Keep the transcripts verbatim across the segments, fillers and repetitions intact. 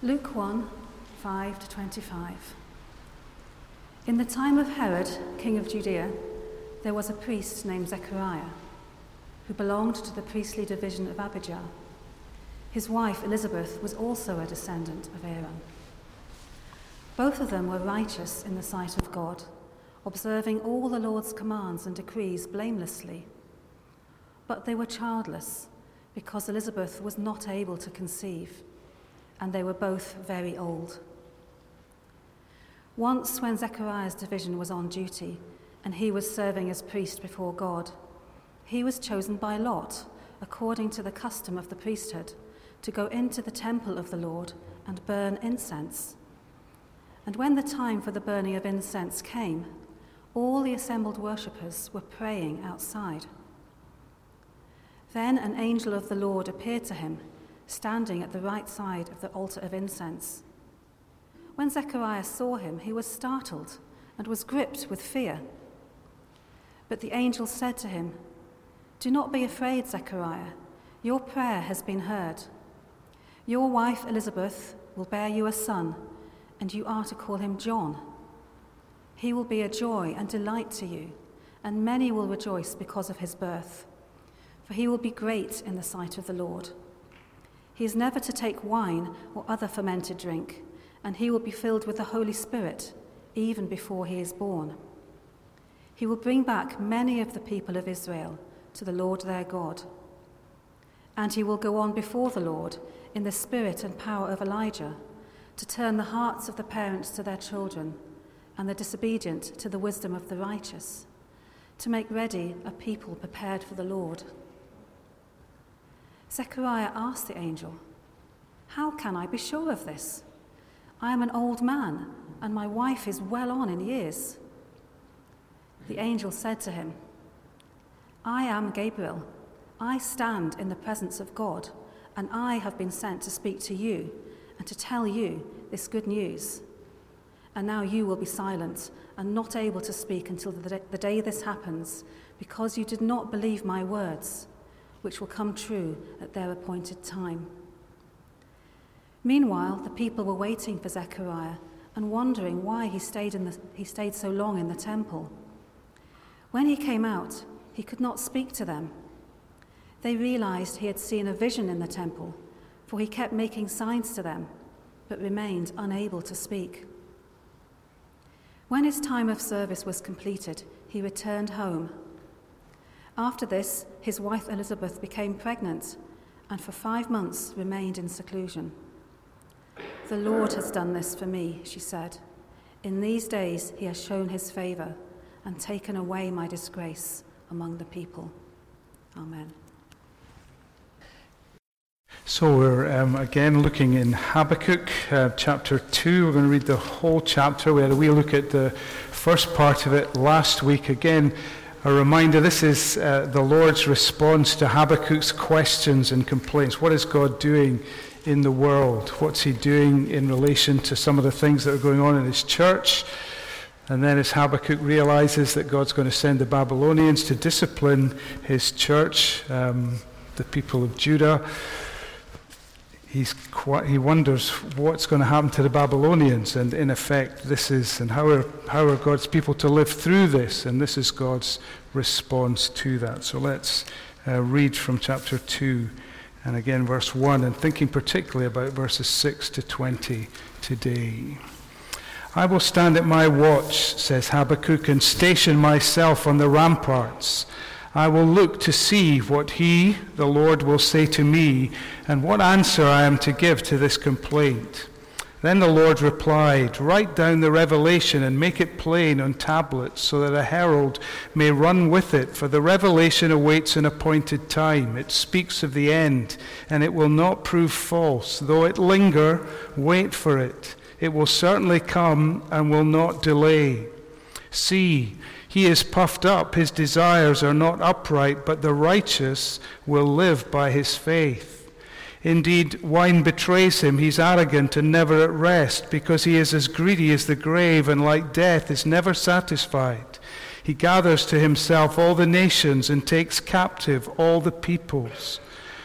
Luke one, five to twenty-five. In the time of Herod, king of Judea, there was a priest named Zechariah, who belonged to the priestly division of Abijah. His wife Elizabeth was also a descendant of Aaron. Both of them were righteous in the sight of God, observing all the Lord's commands and decrees blamelessly. But they were childless, because Elizabeth was not able to conceive, and they were both very old. Once, when Zechariah's division was on duty, and he was serving as priest before God, he was chosen by lot, according to the custom of the priesthood, to go into the temple of the Lord and burn incense. And when the time for the burning of incense came, all the assembled worshippers were praying outside. Then an angel of the Lord appeared to him, standing at the right side of the altar of incense. When Zechariah saw him, he was startled and was gripped with fear. But the angel said to him, "Do not be afraid, Zechariah. Your prayer has been heard. Your wife Elizabeth will bear you a son, and you are to call him John. He will be a joy and delight to you, and many will rejoice because of his birth, for he will be great in the sight of the Lord. He is never to take wine or other fermented drink, and he will be filled with the Holy Spirit even before he is born. He will bring back many of the people of Israel to the Lord their God. And he will go on before the Lord in the spirit and power of Elijah, to turn the hearts of the parents to their children, and the disobedient to the wisdom of the righteous, to make ready a people prepared for the Lord." Zechariah asked the angel, "How can I be sure of this? I am an old man, and my wife is well on in years." The angel said to him, "I am Gabriel. I stand in the presence of God, and I have been sent to speak to you and to tell you this good news. And now you will be silent and not able to speak until the day, the day this happens, because you did not believe my words, which will come true at their appointed time." Meanwhile, the people were waiting for Zechariah and wondering why he stayed, in the, he stayed so long in the temple. When he came out, he could not speak to them. They realized he had seen a vision in the temple, for he kept making signs to them, but remained unable to speak. When his time of service was completed, he returned home. After this, his wife Elizabeth became pregnant, and for five months remained in seclusion. "The Lord has done this for me," she said. "In these days he has shown his favor and taken away my disgrace among the people." Amen. So we're um, again looking in Habakkuk uh, chapter two. We're going to read the whole chapter. We had a wee look at the first part of it last week. Again, a reminder, this is uh, the Lord's response to Habakkuk's questions and complaints. What is God doing in the world? What's he doing in relation to some of the things that are going on in his church? And then as Habakkuk realizes that God's going to send the Babylonians to discipline his church, um, the people of Judah, he's quite, he wonders what's going to happen to the Babylonians. And in effect, this is, and how are, how are God's people to live through this? And this is God's response to that. So let's uh, read from chapter two, and again verse one, and thinking particularly about verses six to twenty today. "I will stand at my watch," says Habakkuk, "and station myself on the ramparts. I will look to see what he, the Lord, will say to me, and what answer I am to give to this complaint." Then the Lord replied, "Write down the revelation and make it plain on tablets, so that a herald may run with it, for the revelation awaits an appointed time. It speaks of the end, and it will not prove false. Though it linger, wait for it. It will certainly come and will not delay. See, he is puffed up, his desires are not upright, but the righteous will live by his faith. Indeed, wine betrays him, he's arrogant and never at rest, because he is as greedy as the grave, and like death is never satisfied. He gathers to himself all the nations and takes captive all the peoples.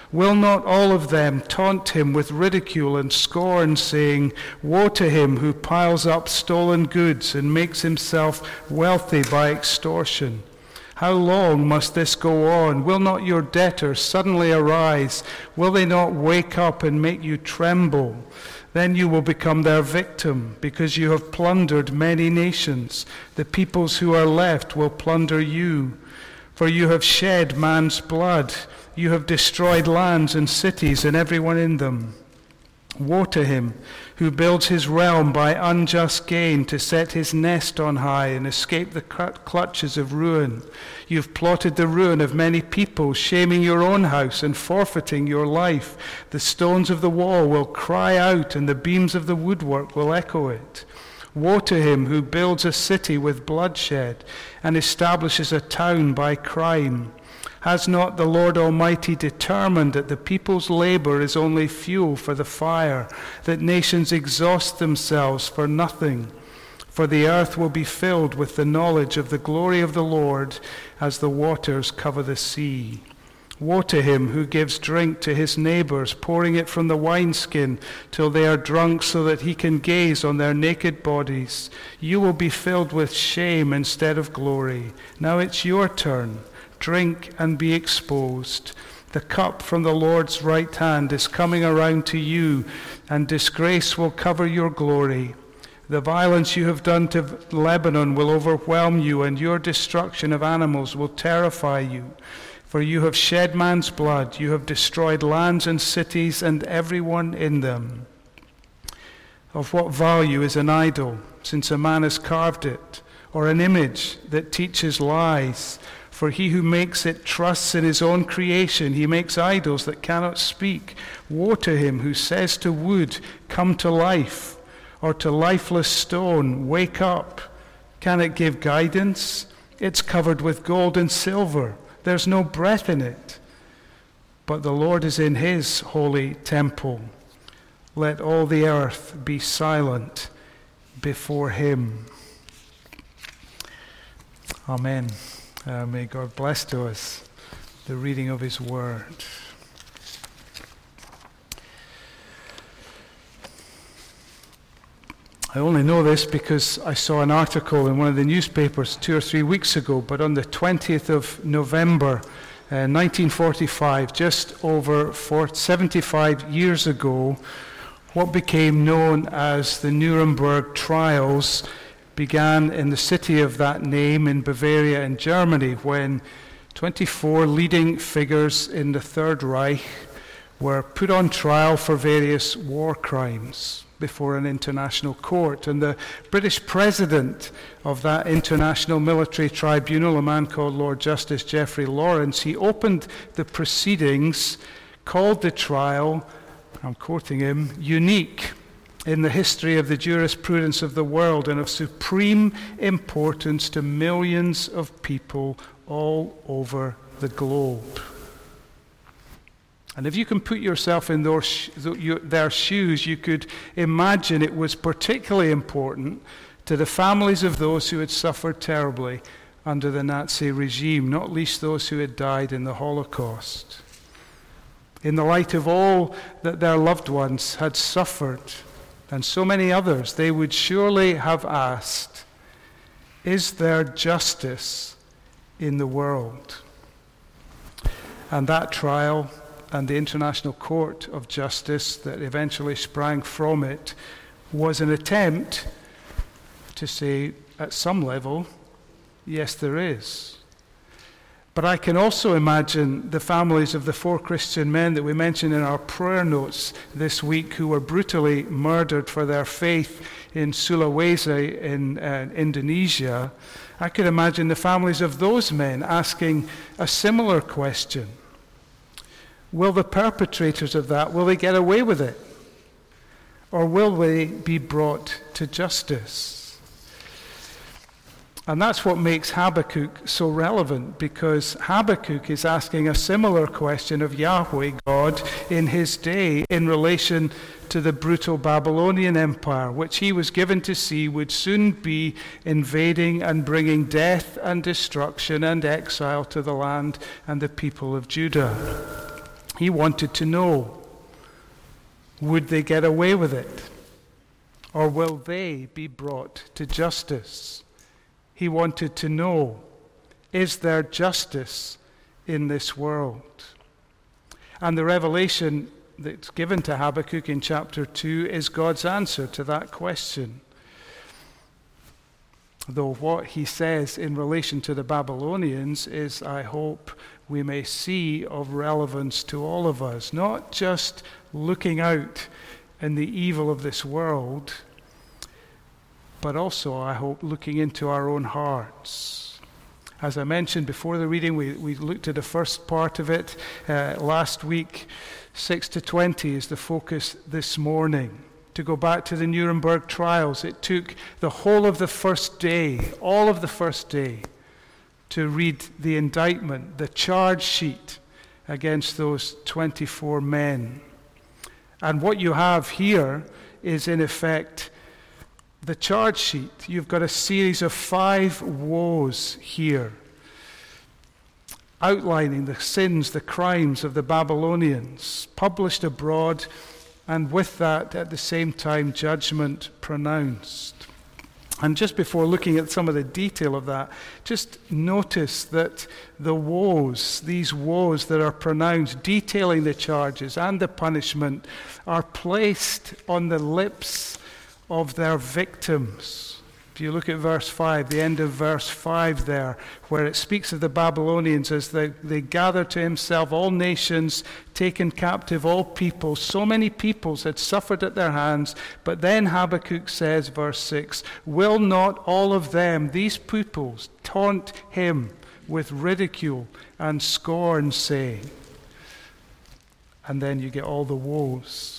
Will not all of them taunt him with ridicule and scorn, saying, "Woe to him who piles up stolen goods and makes himself wealthy by extortion"? How long must this go on? Will not your debtors suddenly arise? Will they not wake up and make you tremble? Then you will become their victim, because you have plundered many nations. The peoples who are left will plunder you. For you have shed man's blood. You have destroyed lands and cities and everyone in them. Woe to him who builds his realm by unjust gain, to set his nest on high and escape the clutches of ruin. You've plotted the ruin of many people, shaming your own house and forfeiting your life. The stones of the wall will cry out, and the beams of the woodwork will echo it. Woe to him who builds a city with bloodshed and establishes a town by crime. Has not the Lord Almighty determined that the people's labor is only fuel for the fire, that nations exhaust themselves for nothing? For the earth will be filled with the knowledge of the glory of the Lord as the waters cover the sea. Woe to him who gives drink to his neighbors, pouring it from the wineskin till they are drunk, so that he can gaze on their naked bodies. You will be filled with shame instead of glory. Now it's your turn. Drink and be exposed. The cup from the Lord's right hand is coming around to you, and disgrace will cover your glory. The violence you have done to Lebanon will overwhelm you, and your destruction of animals will terrify you. For you have shed man's blood, you have destroyed lands and cities and everyone in them. Of what value is an idol, since a man has carved it, or an image that teaches lies? For he who makes it trusts in his own creation. He makes idols that cannot speak. Woe to him who says to wood, "Come to life," or to lifeless stone, "Wake up." Can it give guidance? It's covered with gold and silver. There's no breath in it. But the Lord is in his holy temple. Let all the earth be silent before him. Amen. Uh, may God bless to us the reading of his word. I only know this because I saw an article in one of the newspapers two or three weeks ago, but on the twentieth of November, uh, nineteen forty-five, just over seventy-five years ago, what became known as the Nuremberg trials began in the city of that name in Bavaria in Germany, when twenty-four leading figures in the Third Reich were put on trial for various war crimes before an international court. And the British president of that international military tribunal, a man called Lord Justice Geoffrey Lawrence, he opened the proceedings, called the trial, I'm quoting him, "unique in the history of the jurisprudence of the world and of supreme importance to millions of people all over the globe." And if you can put yourself in those, their shoes, you could imagine it was particularly important to the families of those who had suffered terribly under the Nazi regime, not least those who had died in the Holocaust. In the light of all that their loved ones had suffered, and so many others, they would surely have asked, is there justice in the world? And that trial and the International Court of Justice that eventually sprang from it was an attempt to say, at some level, yes, there is. But I can also imagine the families of the four Christian men that we mentioned in our prayer notes this week who were brutally murdered for their faith in Sulawesi in uh, Indonesia. I could imagine the families of those men asking a similar question. Will the perpetrators of that, will they get away with it? Or will they be brought to justice? And that's what makes Habakkuk so relevant, because Habakkuk is asking a similar question of Yahweh, God, in his day in relation to the brutal Babylonian Empire, which he was given to see would soon be invading and bringing death and destruction and exile to the land and the people of Judah. He wanted to know, would they get away with it? Or will they be brought to justice? He wanted to know, is there justice in this world? And the revelation that's given to Habakkuk in chapter two is God's answer to that question. Though what he says in relation to the Babylonians is, I hope we may see, of relevance to all of us, not just looking out in the evil of this world, but also, I hope, looking into our own hearts. As I mentioned before the reading, we, we looked at the first part of it uh, last week. six to twenty is the focus this morning. To go back to the Nuremberg trials, it took the whole of the first day, all of the first day, to read the indictment, the charge sheet against those twenty-four men. And what you have here is, in effect, the charge sheet. You've got a series of five woes here, outlining the sins, the crimes of the Babylonians, published abroad, and with that, at the same time, judgment pronounced. And just before looking at some of the detail of that, just notice that the woes, these woes that are pronounced, detailing the charges and the punishment, are placed on the lips of their victims. If you look at verse five, the end of verse five there, where it speaks of the Babylonians as they, they gather to himself all nations, taken captive all peoples. So many peoples had suffered at their hands. But then Habakkuk says, verse six, will not all of them, these peoples, taunt him with ridicule and scorn, saying? And then you get all the woes.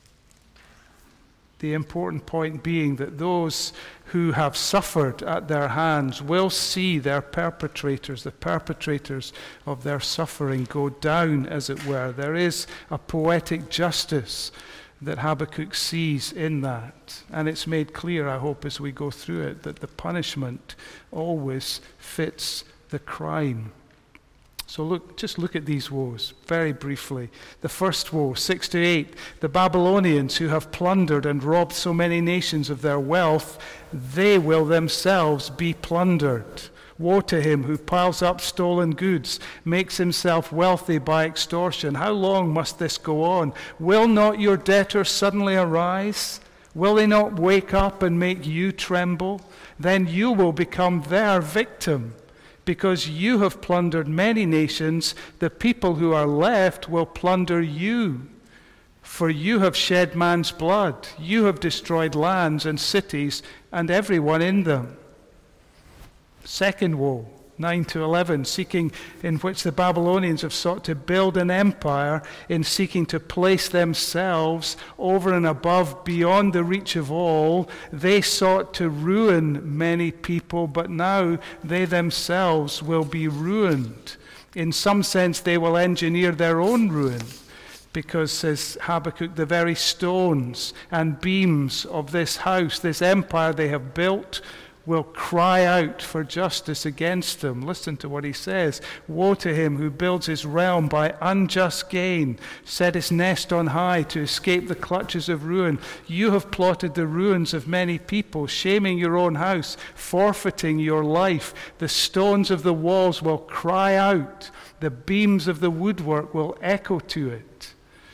The important point being that those who have suffered at their hands will see their perpetrators, the perpetrators of their suffering, go down, as it were. There is a poetic justice that Habakkuk sees in that. And it's made clear, I hope, as we go through it, that the punishment always fits the crime. So look, just look at these woes very briefly. The first woe, six to eight, the Babylonians who have plundered and robbed so many nations of their wealth, they will themselves be plundered. Woe to him who piles up stolen goods, makes himself wealthy by extortion. How long must this go on? Will not your debtors suddenly arise? Will they not wake up and make you tremble? Then you will become their victim. Because you have plundered many nations, the people who are left will plunder you. For you have shed man's blood. You have destroyed lands and cities and everyone in them. Second woe, nine to eleven, seeking in which the Babylonians have sought to build an empire in seeking to place themselves over and above beyond the reach of all. They sought to ruin many people, but now they themselves will be ruined. In some sense, they will engineer their own ruin, because, says Habakkuk, the very stones and beams of this house, this empire they have built, will cry out for justice against them. Listen to what he says. Woe to him who builds his realm by unjust gain, set his nest on high to escape the clutches of ruin. You have plotted the ruins of many people, shaming your own house, forfeiting your life. The stones of the walls will cry out. The beams of the woodwork will echo to it.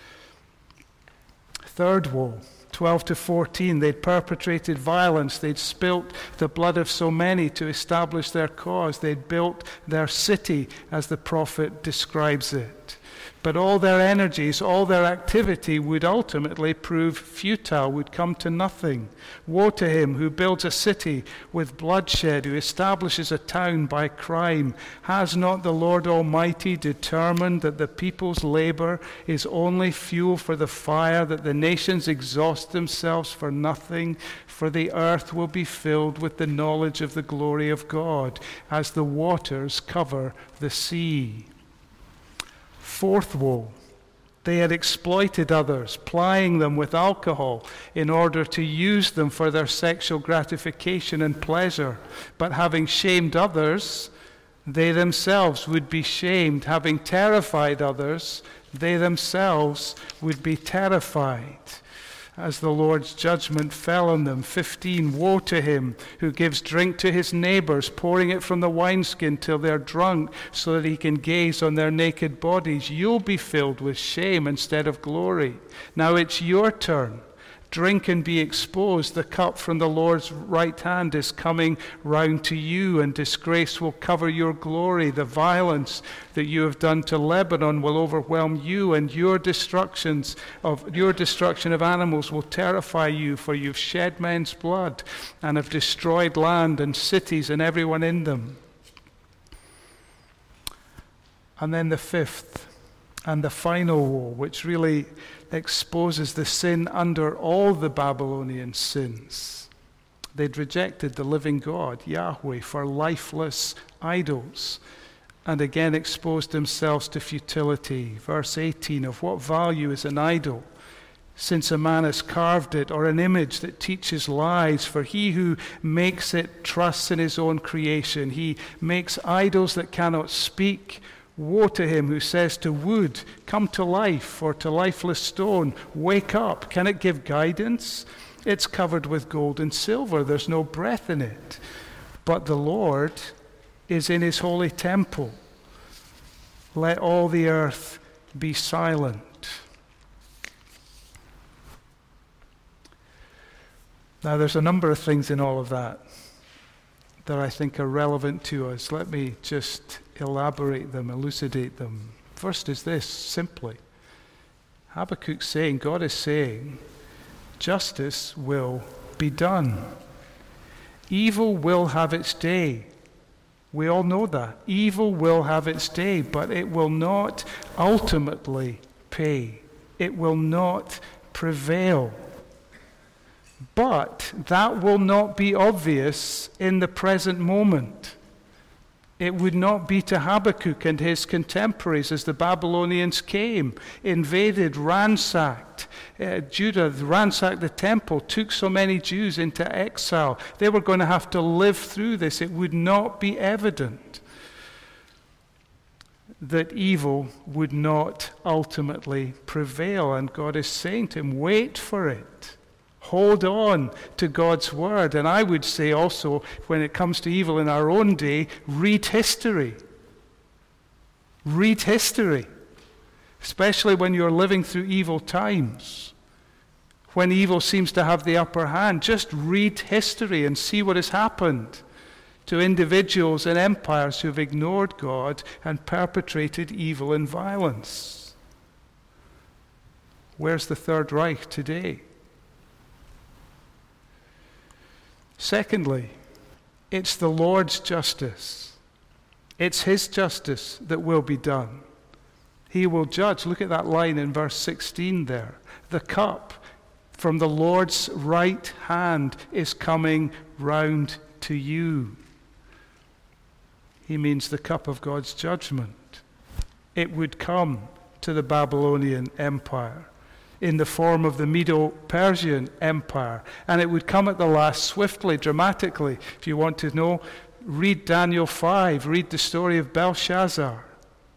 Third woe, twelve to fourteen, they'd perpetrated violence. They'd spilt the blood of so many to establish their cause. They'd built their city, as the prophet describes it. But all their energies, all their activity would ultimately prove futile, would come to nothing. Woe to him who builds a city with bloodshed, who establishes a town by crime. Has not the Lord Almighty determined that the people's labor is only fuel for the fire, that the nations exhaust themselves for nothing? For the earth will be filled with the knowledge of the glory of God, as the waters cover the sea. Fourth woe, they had exploited others, plying them with alcohol in order to use them for their sexual gratification and pleasure. But having shamed others, they themselves would be shamed. Having terrified others, They themselves would be terrified as the Lord's judgment fell on them. fifteen, woe to him who gives drink to his neighbors, pouring it from the wineskin till they're drunk, so that he can gaze on their naked bodies. You'll be filled with shame instead of glory. Now it's your turn. Drink and be exposed. The cup from the Lord's right hand is coming round to you, and disgrace will cover your glory. The violence that you have done to Lebanon will overwhelm you, and your destructions of your destruction of animals will terrify you, for you've shed men's blood and have destroyed land and cities and everyone in them. And then the fifth and the final woe, which really exposes the sin under all the Babylonian sins. They'd rejected the living God, Yahweh, for lifeless idols, and again exposed themselves to futility. Verse eighteen, of what value is an idol, since a man has carved it, or an image that teaches lies? For he who makes it trusts in his own creation. He makes idols that cannot speak. Woe to him who says to wood, come to life, or to lifeless stone, wake up. Can it give guidance? It's covered with gold and silver. There's no breath in it. But the Lord is in his holy temple. Let all the earth be silent. Now, there's a number of things in all of that that I think are relevant to us. Let me just elaborate them, elucidate them. First is this, simply. Habakkuk's saying, God is saying, justice will be done. Evil will have its day. We all know that. Evil will have its day, but it will not ultimately pay. It will not prevail. But that will not be obvious in the present moment. It would not be to Habakkuk and his contemporaries as the Babylonians came, invaded, ransacked uh, Judah, ransacked the temple, took so many Jews into exile. They were going to have to live through this. It would not be evident that evil would not ultimately prevail. And God is saying to him, wait for it. Hold on to God's word. And I would say also, when it comes to evil in our own day, read history. Read history. Especially when you're living through evil times. When evil seems to have the upper hand, just read history and see what has happened to individuals and empires who have ignored God and perpetrated evil and violence. Where's the Third Reich today? Secondly, it's the Lord's justice. It's his justice that will be done. He will judge. Look at that line in verse sixteen there. The cup from the Lord's right hand is coming round to you. He means the cup of God's judgment. It would come to the Babylonian Empire in the form of the Medo-Persian Empire. And it would come at the last swiftly, dramatically. If you want to know, read Daniel five, read the story of Belshazzar.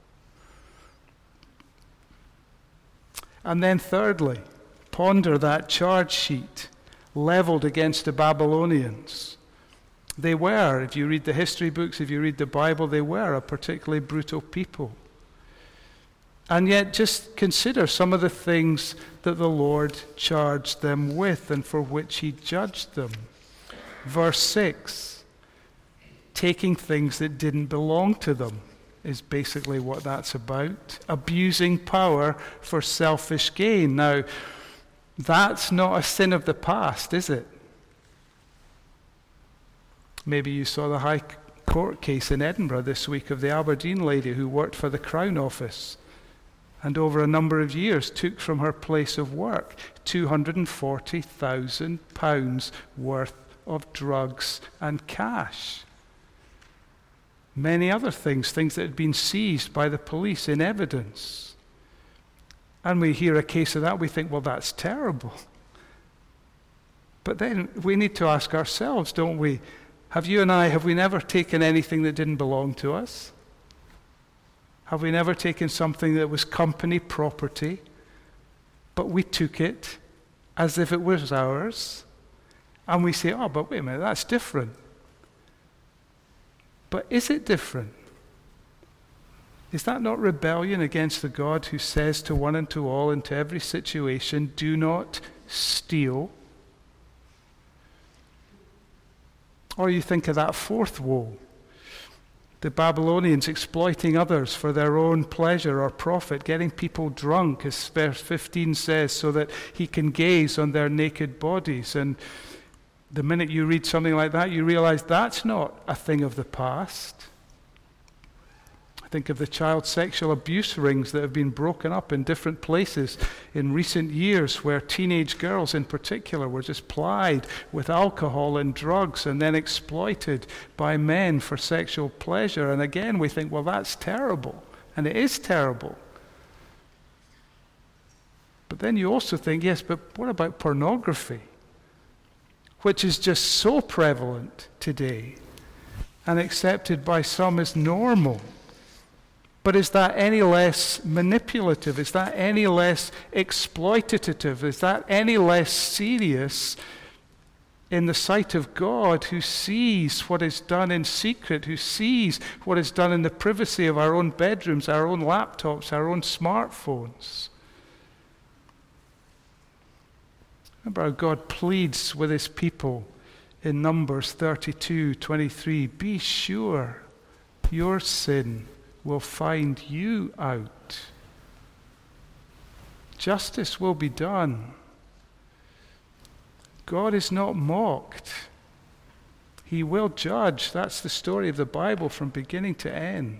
And then thirdly, ponder that charge sheet leveled against the Babylonians. They were, if you read the history books, if you read the Bible, they were a particularly brutal people. And yet just consider some of the things that the Lord charged them with and for which he judged them. Verse six, taking things that didn't belong to them is basically what that's about. Abusing power for selfish gain. Now, that's not a sin of the past, is it? Maybe you saw the High Court case in Edinburgh this week of the Aberdeen lady who worked for the Crown Office and over a number of years took from her place of work two hundred forty thousand pounds worth of drugs and cash. Many other things, things that had been seized by the police in evidence. And we hear a case of that, we think, well, that's terrible. But then we need to ask ourselves, don't we? Have you and I, have we never taken anything that didn't belong to us? Have we never taken something that was company property, but we took it as if it was ours, and we say, oh, but wait a minute, that's different. But is it different? Is that not rebellion against the God who says to one and to all, into every situation, do not steal? Or you think of that fourth woe, the Babylonians exploiting others for their own pleasure or profit, getting people drunk, as verse fifteen says, so that he can gaze on their naked bodies. And the minute you read something like that, you realize that's not a thing of the past. Think of the child sexual abuse rings that have been broken up in different places in recent years, where teenage girls in particular were just plied with alcohol and drugs and then exploited by men for sexual pleasure. And again, we think, well, that's terrible. And it is terrible. But then you also think, yes, but what about pornography, which is just so prevalent today and accepted by some as normal? But is that any less manipulative? Is that any less exploitative? Is that any less serious in the sight of God, who sees what is done in secret, who sees what is done in the privacy of our own bedrooms, our own laptops, our own smartphones? Remember how God pleads with his people in Numbers thirty-two twenty-three, be sure your sin will find you out. Justice will be done. God is not mocked. He will judge. That's the story of the Bible from beginning to end.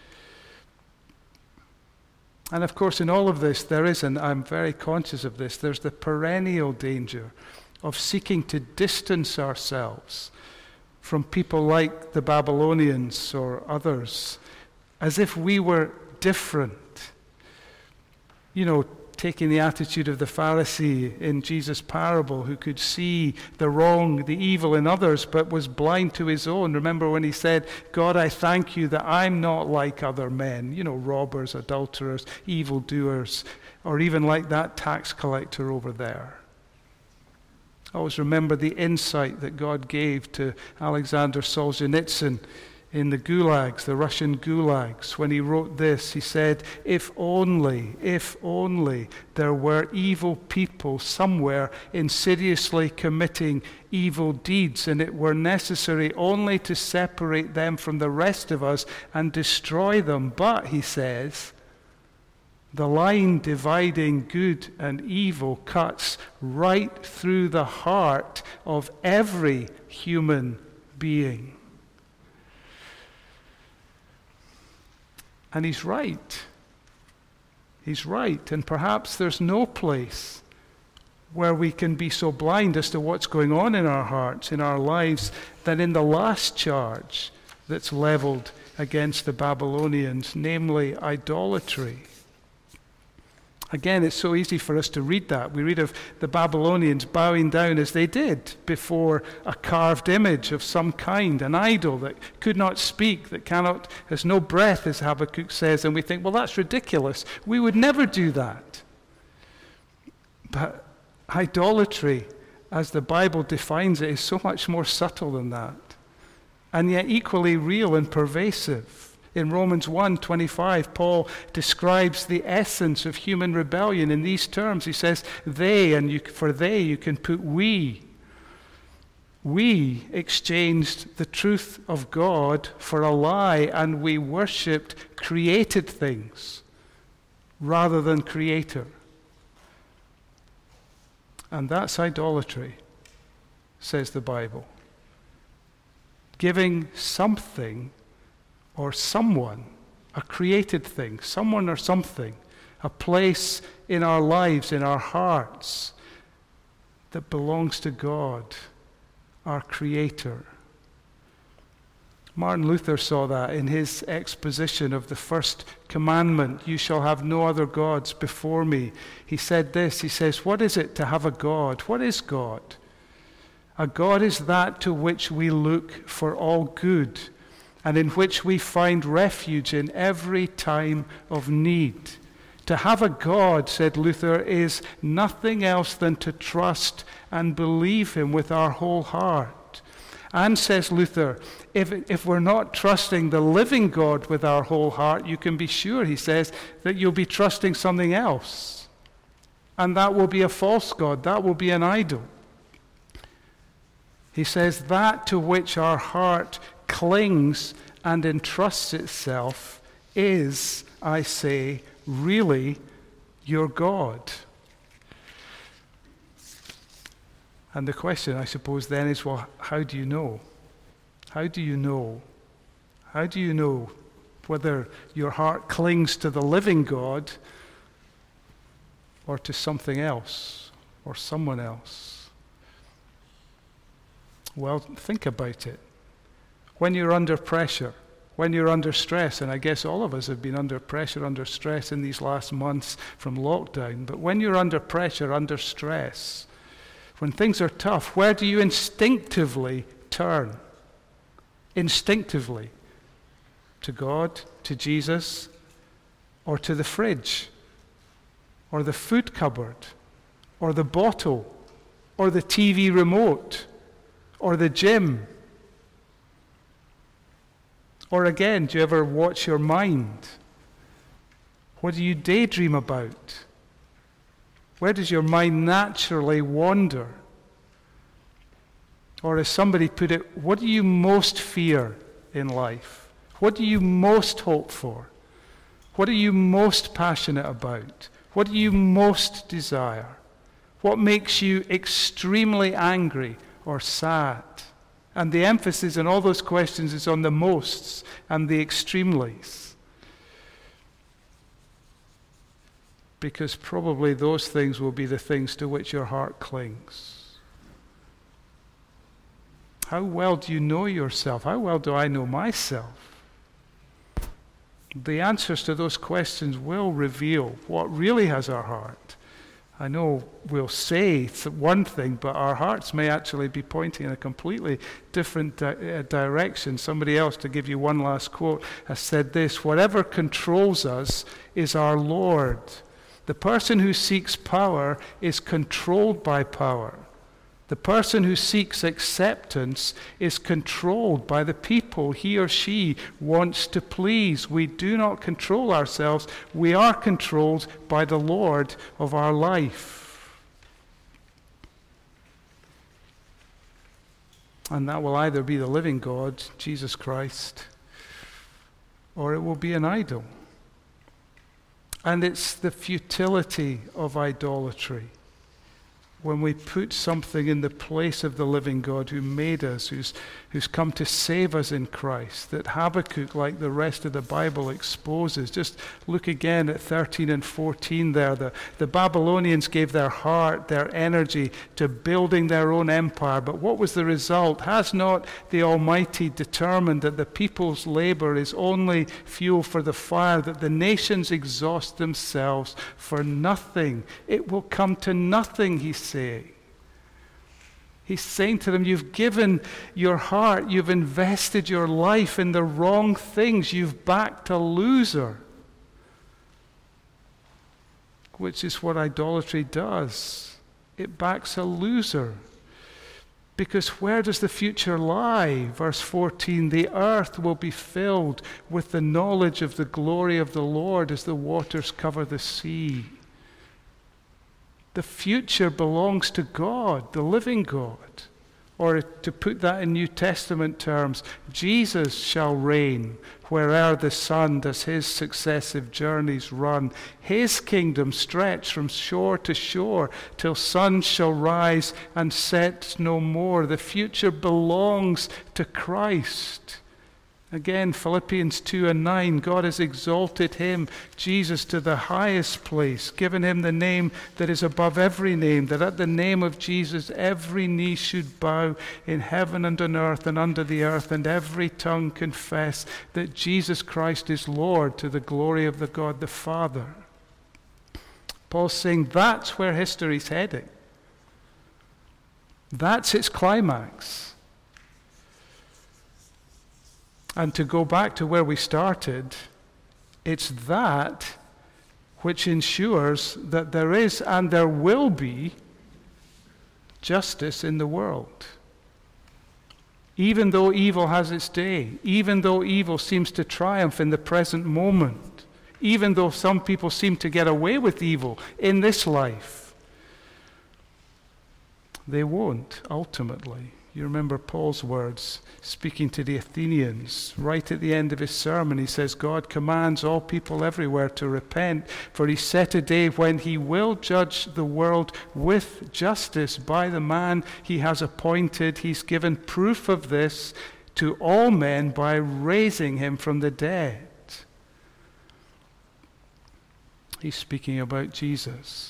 And of course, in all of this, there is, and I'm very conscious of this, there's the perennial danger of seeking to distance ourselves from people like the Babylonians or others, as if we were different. You know, taking the attitude of the Pharisee in Jesus' parable, who could see the wrong, the evil in others, but was blind to his own. Remember when he said, God, I thank you that I'm not like other men, you know, robbers, adulterers, evildoers, or even like that tax collector over there. Always remember the insight that God gave to Alexander Solzhenitsyn in the gulags, the Russian gulags, when he wrote this. He said, if only, if only there were evil people somewhere insidiously committing evil deeds, and it were necessary only to separate them from the rest of us and destroy them. But, he says, the line dividing good and evil cuts right through the heart of every human being. And he's right. He's right. And perhaps there's no place where we can be so blind as to what's going on in our hearts, in our lives, than in the last charge that's leveled against the Babylonians, namely idolatry. Again, it's so easy for us to read that. We read of the Babylonians bowing down as they did before a carved image of some kind, an idol that could not speak, that cannot, has no breath, as Habakkuk says, and we think, well, that's ridiculous. We would never do that. But idolatry, as the Bible defines it, is so much more subtle than that, and yet equally real and pervasive. In Romans one twenty-five, Paul describes the essence of human rebellion in these terms. He says, they, and you, for they you can put we. We exchanged the truth of God for a lie, and we worshipped created things rather than Creator. And that's idolatry, says the Bible. Giving something or someone, a created thing, someone or something, a place in our lives, in our hearts, that belongs to God, our Creator. Martin Luther saw that in his exposition of the first commandment, you shall have no other gods before me. He said this, he says, what is it to have a God? What is God? A God is that to which we look for all good and in which we find refuge in every time of need. To have a God, said Luther, is nothing else than to trust and believe him with our whole heart. And, says Luther, if, if we're not trusting the living God with our whole heart, you can be sure, he says, that you'll be trusting something else. And that will be a false God. That will be an idol. He says that to which our heart clings and entrusts itself is, I say, really your God. And the question, I suppose, then is, well, how do you know? How do you know? How do you know whether your heart clings to the living God or to something else or someone else? Well, think about it. When you're under pressure, when you're under stress, and I guess all of us have been under pressure, under stress in these last months from lockdown, but when you're under pressure, under stress, when things are tough, where do you instinctively turn? Instinctively. To God, to Jesus, or to the fridge, or the food cupboard, or the bottle, or the T V remote, or the gym? Or again, do you ever watch your mind? What do you daydream about? Where does your mind naturally wander? Or as somebody put it, what do you most fear in life? What do you most hope for? What are you most passionate about? What do you most desire? What makes you extremely angry or sad? And the emphasis in all those questions is on the mosts and the extremelies. Because probably those things will be the things to which your heart clings. How well do you know yourself? How well do I know myself? The answers to those questions will reveal what really has our heart. I know we'll say one thing, but our hearts may actually be pointing in a completely different di- direction. Somebody else, to give you one last quote, has said this: whatever controls us is our Lord. The person who seeks power is controlled by power. The person who seeks acceptance is controlled by the people he or she wants to please. We do not control ourselves. We are controlled by the Lord of our life. And that will either be the living God, Jesus Christ, or it will be an idol. And it's the futility of idolatry. When we put something in the place of the living God who made us, who's, who's come to save us in Christ, that Habakkuk, like the rest of the Bible, exposes. Just look again at thirteen and fourteen there. The, the Babylonians gave their heart, their energy to building their own empire. But what was the result? Has not the Almighty determined that the people's labor is only fuel for the fire, that the nations exhaust themselves for nothing? It will come to nothing, he says. He's saying to them, you've given your heart, you've invested your life in the wrong things, you've backed a loser. Which is what idolatry does. It backs a loser. Because where does the future lie? Verse fourteen, the earth will be filled with the knowledge of the glory of the Lord as the waters cover the sea. The future belongs to God, the living God. Or to put that in New Testament terms, Jesus shall reign where'er the sun does his successive journeys run. His kingdom stretch from shore to shore till sun shall rise and set no more. The future belongs to Christ. Again, Philippians two and nine, God has exalted him, Jesus, to the highest place, given him the name that is above every name, that at the name of Jesus every knee should bow in heaven and on earth and under the earth, and every tongue confess that Jesus Christ is Lord, to the glory of the God the Father. Paul's saying that's where history's heading. That's its climax. And to go back to where we started, it's that which ensures that there is and there will be justice in the world. Even though evil has its day, even though evil seems to triumph in the present moment, even though some people seem to get away with evil in this life, they won't ultimately. You remember Paul's words speaking to the Athenians right at the end of his sermon. He says, God commands all people everywhere to repent, for he set a day when he will judge the world with justice by the man he has appointed. He's given proof of this to all men by raising him from the dead. He's speaking about Jesus.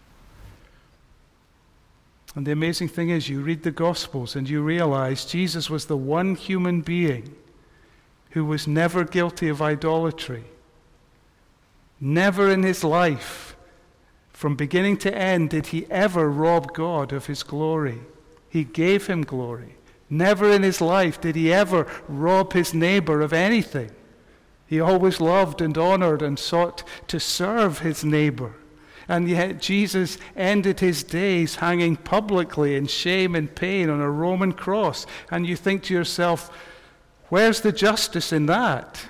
And the amazing thing is, you read the Gospels and you realize Jesus was the one human being who was never guilty of idolatry. Never in his life, from beginning to end, did he ever rob God of his glory. He gave him glory. Never in his life did he ever rob his neighbor of anything. He always loved and honored and sought to serve his neighbor. And yet Jesus ended his days hanging publicly in shame and pain on a Roman cross. And you think to yourself, where's the justice in that?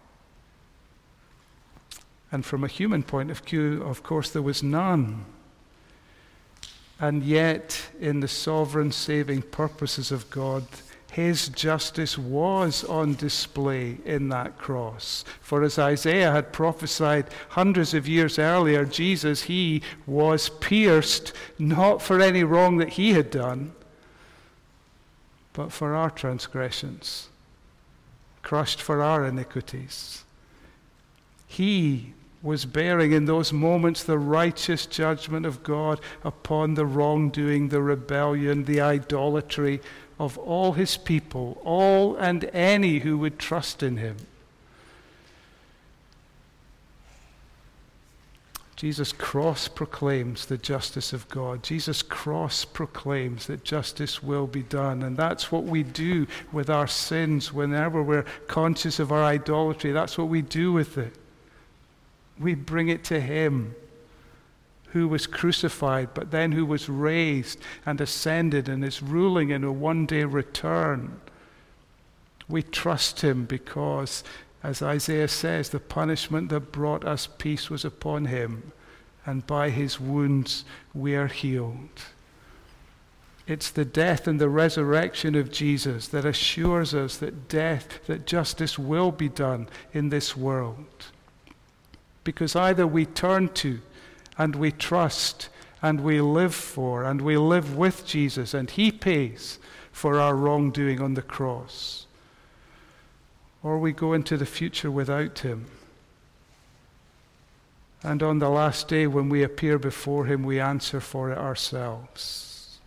And from a human point of view, of course, there was none. And yet, in the sovereign saving purposes of God, his justice was on display in that cross. For as Isaiah had prophesied hundreds of years earlier, Jesus, he was pierced, not for any wrong that he had done, but for our transgressions, crushed for our iniquities. He was bearing in those moments the righteous judgment of God upon the wrongdoing, the rebellion, the idolatry of all his people, all and any who would trust in him. Jesus' cross proclaims the justice of God. Jesus' cross proclaims that justice will be done. And that's what we do with our sins whenever we're conscious of our idolatry. That's what we do with it. We bring it to him, who was crucified, but then who was raised and ascended and is ruling in a one-day return. We trust him because, as Isaiah says, the punishment that brought us peace was upon him, and by his wounds we are healed. It's the death and the resurrection of Jesus that assures us that death, that justice will be done in this world. Because either we turn to and we trust, and we live for, and we live with Jesus, and he pays for our wrongdoing on the cross. Or we go into the future without him. And on the last day when we appear before him, we answer for it ourselves.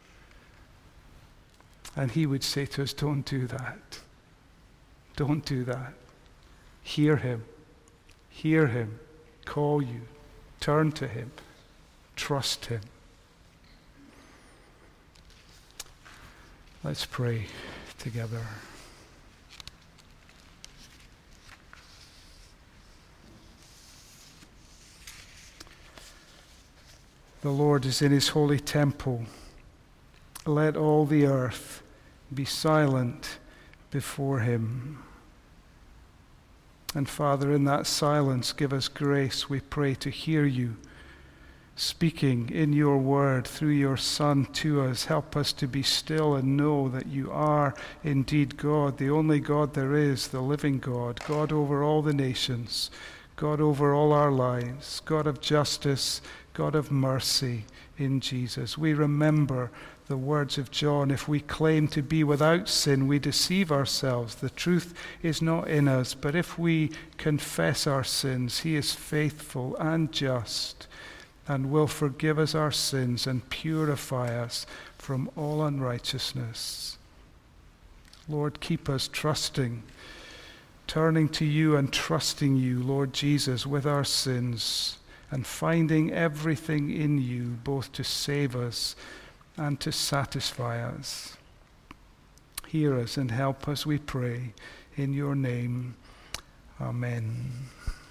And he would say to us, don't do that. Don't do that. Hear him. Hear him. Call you. Turn to him. Trust him. Let's pray together. The Lord is in his holy temple. Let all the earth be silent before him. And Father, in that silence, give us grace, we pray, to hear you speaking in your word through your Son to us. Help us to be still and know that you are indeed God, the only God there is, the living God, God over all the nations, God over all our lives, God of justice, God of mercy in Jesus. We remember the words of John, if we claim to be without sin, we deceive ourselves. The truth is not in us. But if we confess our sins, he is faithful and just and will forgive us our sins and purify us from all unrighteousness. Lord, keep us trusting, turning to you and trusting you, Lord Jesus, with our sins and finding everything in you, both to save us and to satisfy us. Hear us and help us, we pray, in your name. Amen.